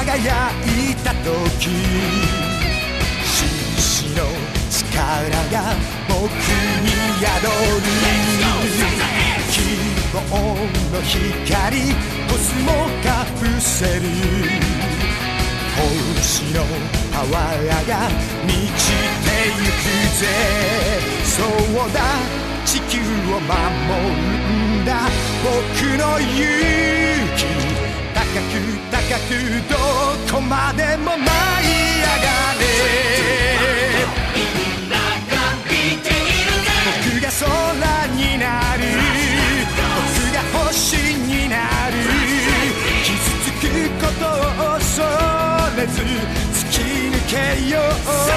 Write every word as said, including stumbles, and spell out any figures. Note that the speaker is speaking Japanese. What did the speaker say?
輝いた時、獅子の力が僕に宿る。希望の光コスモが伏せる。星のパワーが満ちてゆくぜ。そうだ、地球を守るんだ僕の勇気。高く高くどこまでも舞い上がれ。 みんなが見ているぜ。 僕が空になる、僕が星になる。傷つくことを恐れず突き抜けよう。